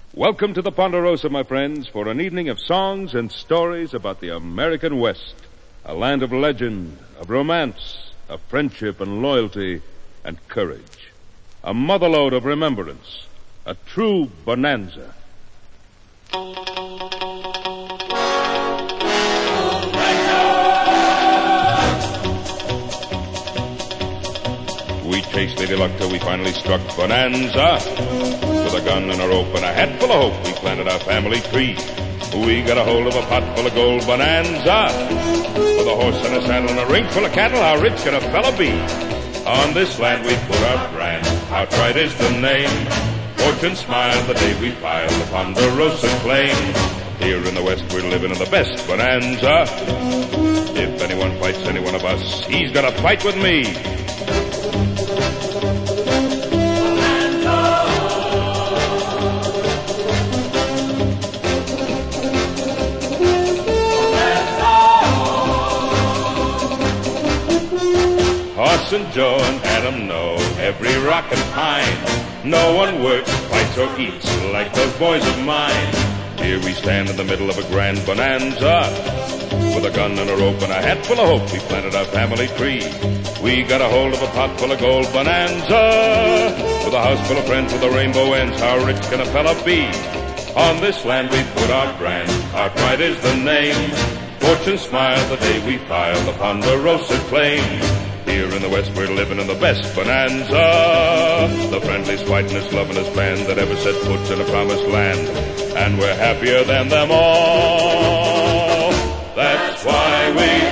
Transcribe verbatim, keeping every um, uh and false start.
Welcome to the Ponderosa, my friends, for an evening of songs and stories about the American West, a land of legend, of romance, of friendship and loyalty and courage, a motherlode of remembrance, a true bonanza. We chased Lady Luck till we finally struck Bonanza. With a gun and a rope and a hat full of hope, we planted our family tree. We got a hold of a pot full of gold Bonanza. With a horse and a saddle and a ring full of cattle, how rich can a fella be? On this land we put our brand, outright is the name. Fortune smiled the day we filed the Ponderosa claim. Here in the West we're living in the best Bonanza. If anyone fights any one of us, he's gonna fight with me. Hoss and Joe and Adam know every rock and pine. No one works, fights, or eats like those boys of mine. Here we stand in the middle of a grand bonanza. With a gun and a rope and a hat full of hope, we planted our family tree. We got a hold of a pot full of gold Bonanza. With a house full of friends with a rainbow ends, how rich can a fella be? On this land we put our brand, our pride is the name. Fortune smiled the day we filed the Ponderosa claim. Here in the West we're living in the best Bonanza. The friendliest, whitenest, lovingest band that ever set foot in a promised land. And we're happier than them all. That's why we